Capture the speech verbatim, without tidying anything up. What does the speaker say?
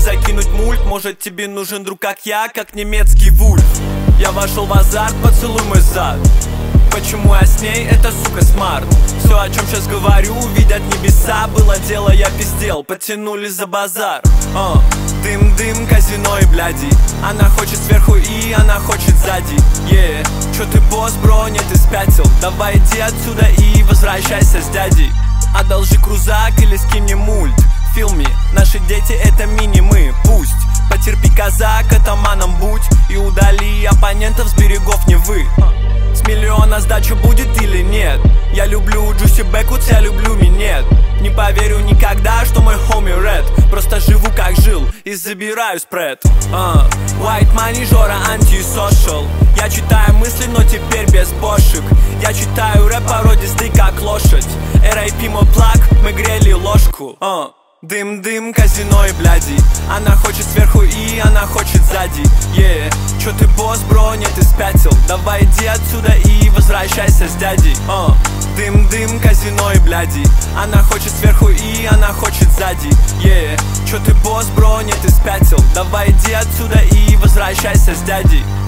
закинуть мульт. Может тебе нужен друг как я, как немецкий вульф. Я вошел в азарт, поцелуй мой зад. Почему я с ней, это сука смарт. Все, о чем сейчас говорю, видят небеса. Было дело, я пиздел, потянули за базар. uh. Дым-дым, казино и бляди. Она хочет сверху и она хочет сзади. yeah. Чё ты босс, бро, нет, ты спятил. Давай иди отсюда и возвращайся с дядей. Одолжи крузак или скинь мне мульт. Feel me, наши дети это мини-мы. Пусть потерпи, казак, атаманом будь. И удали оппонентов с берегов Невы. С миллиона сдача будет или нет? Я люблю Juicy Backwoods, я люблю минет. Не поверю никогда, что мой homie red. Просто живу как жил и забираю спред. uh. White money, Жора, anti-social. Я читаю мысли, но теперь без бошек. Я читаю рэп породистый, как лошадь. эр ай пи мой плаг, мы грели ложку. uh. Дым-дым, казино и бляди. Она хочет сверху и она хочет сзади. yeah. Чё ты босс, бро, нет, ты спятил. Давай иди отсюда и возвращайся с дядей. uh. Дым-дым, казино и бляди. Она хочет сверху и она хочет сзади. yeah. Чё ты босс, бро, нет, ты спятил. Давай иди отсюда и возвращайся с дядей.